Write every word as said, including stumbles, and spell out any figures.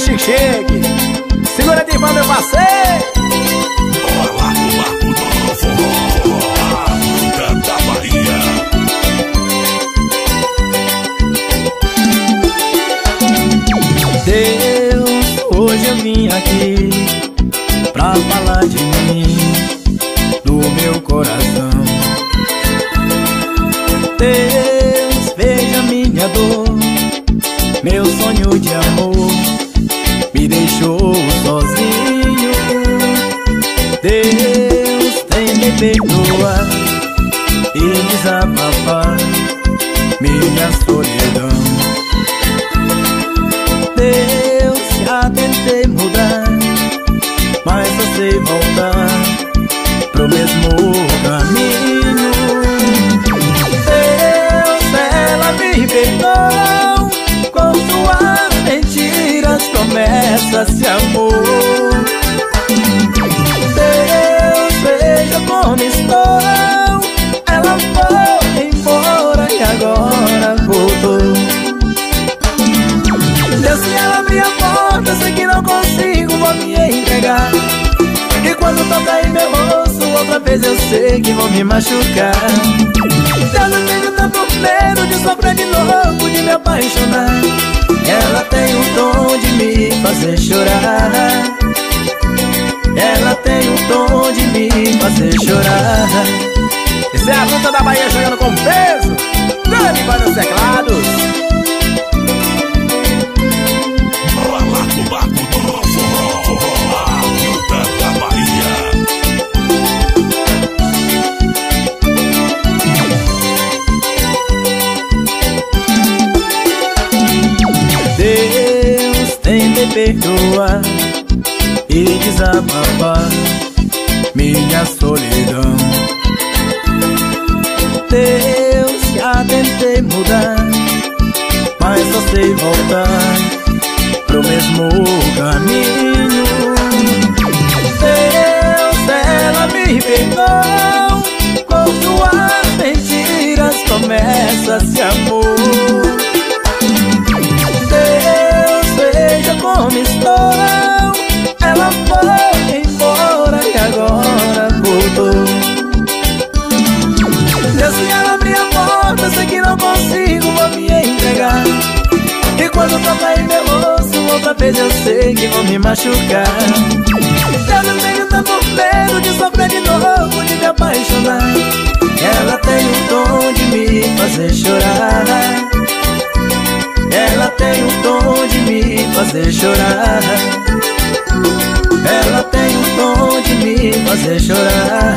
chique-chique. Segura de mão, meu parceiro. Olha lá no Marco do Forró, a fruta da Bahia. Deus, hoje eu vim aqui pra falar de mim, do meu coração. Deus, veja minha dor, meu sonho de amor me deixou sozinho. Deus, tem me perdoar e desabafar minha solidão. Deus, já tentei mudar, mas só sei voltar pro mesmo caminho. Deus, ela me perdoou com suas mentiras, promessas de amor. Deus, veja como estou, ela foi embora e agora voltou. Deus, se ela abrir a porta, eu sei que não consigo, vou me entregar. E quando toca em meu rosto, outra vez eu sei que vou me machucar. Deus, eu tenho tanto medo de sofrer de novo, de me apaixonar. Ela tem o dom de me fazer chorar. Ela tem o dom de me fazer chorar. Isso é a fruta da Bahia chegando com peso. Grande para os teclados. Olha lá no Marco do Forró, a fruta da Bahia. Deus, tem me perdoar e desabafar minha solidão. Deus, já tentei mudar, mas só sei voltar pro mesmo caminho. Deus, ela me perdoou com suas mentiras, promessas de amor. Deus, veja como estou, ela foi embora e agora voltou. Deus, se ela abrir a porta, eu sei que não consigo, vou me entregar. E quando toca em meu rosto, outra vez eu sei que vou me machucar. Deus, eu tenho tanto medo de sofrer de novo, de me apaixonar. Ela tem o dom de me fazer chorar. Ela tem o dom de me fazer chorar. Ela tem o dom de me fazer chorar.